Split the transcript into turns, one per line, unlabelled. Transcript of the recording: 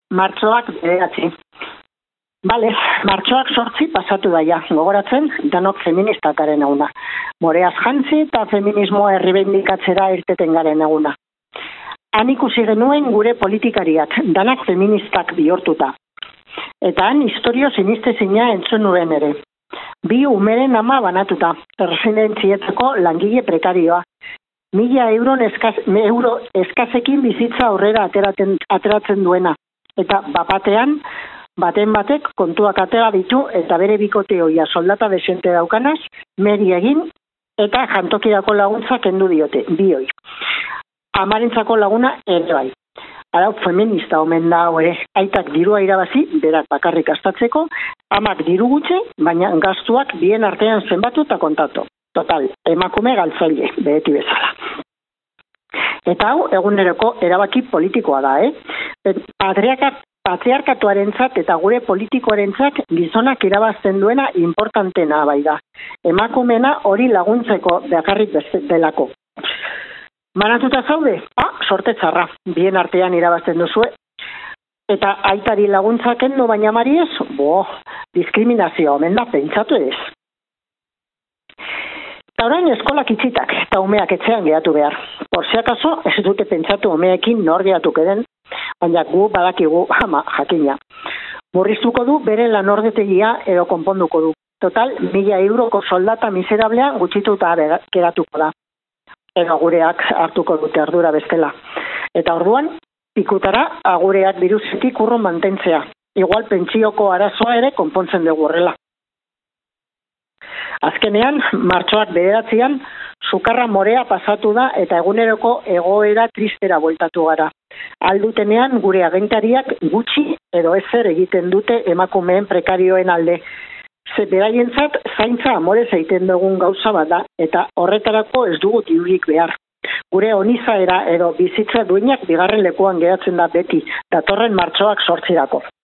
Martxoak 9. Bale, martxoak 8 pasatu daia, gogoratzen, danok feministak garen eguna. Moreaz jantzi eta feminismoa erreibindikatzera irteten garen eguna. Han ikusi genuen gure politikariak, danak feministak bihurtuta. Eta han historio sinistezina entzun nuen ere. 2 umeren ama banatuta, residentzietako langile prekarioa. 1.000 euro eskazekin bizitza aurrera ateratzen duena. Eta baten batek kontuak atera ditu eta bere bikoteoia soldata desente daukanaz, meri egin eta jantokirako laguntza kendu diote, bioi. Amarentzako laguna ere bai. Arau feminista omen da ere, aitak dirua irabazi, berak bakarrik astatzeko, amak diru gutxe, baina gastuak bien artean zenbatu eta kontatu. Total, emakume galtzaile, beti bezala. Eta hau, eguneroko erabaki politikoa da, Patriarkatuarentzat eta gure politikoarentzat gizonak irabazten duena importantena bai da. Emakumena hori laguntzeko bakarrik delako. Manatuta zaude? Sorte txarra, bien artean irabazten duzue. Eta aitari laguntzak endo baina mari ez? Diskriminazio, omen da, pentsatu ez. Eta orain eskolak itxitak eta umeak etxean geratu behar. Por si acaso, ez dute pentsatu umeekin nor geratu keden, baina gu badakigu jakina. Murriztuko du bere lanordetegia edo konponduko du. Total, 1.000 euroko soldata miserablea gutxituta geratuko da. Edo gureak hartuko dute ardura bestela. Eta orduan, pikutara agureak biruzetik urrun mantentzea. Igual pentsioko arazoa ere konpontzen dugu horrela. Azkenean, martxoak 9, sukarra morea pasatu da eta eguneroko egoera tristera bueltatu gara. Aldutenean gure agintariak gutxi edo ezer egiten dute emakumeen prekarioen alde. Beraientzat zaintza amorez egiten dugun gauza bat da eta horretarako ez dugu dirurik behar. Gure onizaera edo bizitza duinak bigarren lekuan geratzen da beti, datorren martxoak 8.